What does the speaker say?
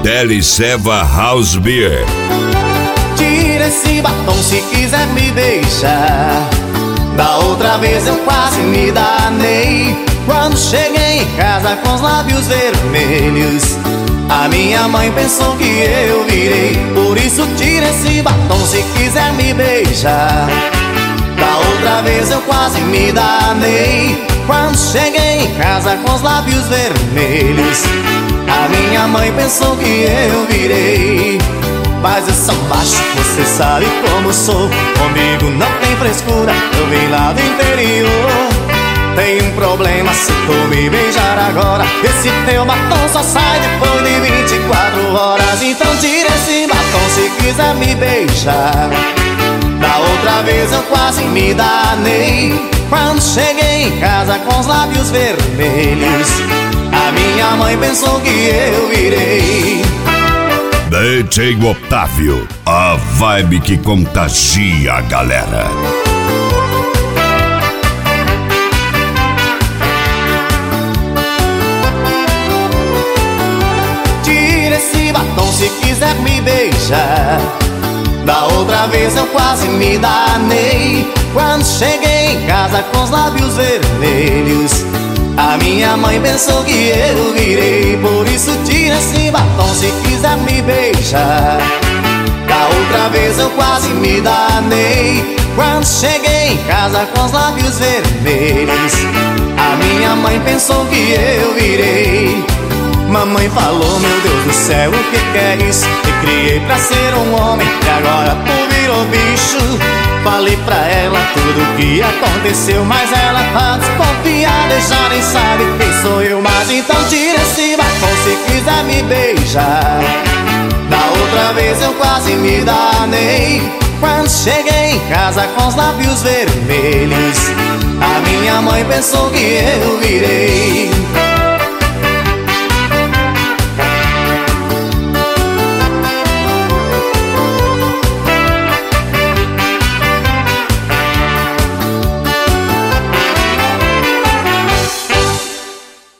Deli Seva House Beer. Tira esse batom se quiser me beijar. Da outra vez eu quase me danei quando cheguei em casa com os lábios vermelhos. A minha mãe pensou que eu virei, por isso tira esse batom se quiser me beijar. Da outra vez eu quase me danei quando cheguei em casa com os lábios vermelhos. A minha mãe pensou que eu virei, mas eu sou macho, você sabe como sou. Comigo não tem frescura, eu vim lá do interior. Tem um problema se tu me beijar agora. Esse teu batom só sai depois de 24 horas. Então tira esse batom se quiser me beijar. Da outra vez eu quase me danei quando cheguei em casa com os lábios vermelhos. A minha mãe pensou que eu virei. DJ Otávio, a vibe que contagia a galera. Tira esse batom se quiser me beijar. Da outra vez eu quase me danei quando cheguei em casa com os lábios vermelhos. A minha mãe pensou que eu virei, por isso tira esse batom se quiser me beijar. Da outra vez eu quase me danei quando cheguei em casa com os lábios vermelhos. A minha mãe pensou que eu virei. Mamãe falou, meu Deus do céu, o que é isso? Te criei pra ser um homem e agora tu virou bicho. Falei pra ela tudo o que aconteceu, mas ela tá desconfiada e já nem sabe quem sou eu. Mas então tira esse batom se quiser me beijar. Da outra vez eu quase me danei quando cheguei em casa com os lábios vermelhos. A minha mãe pensou que eu virei.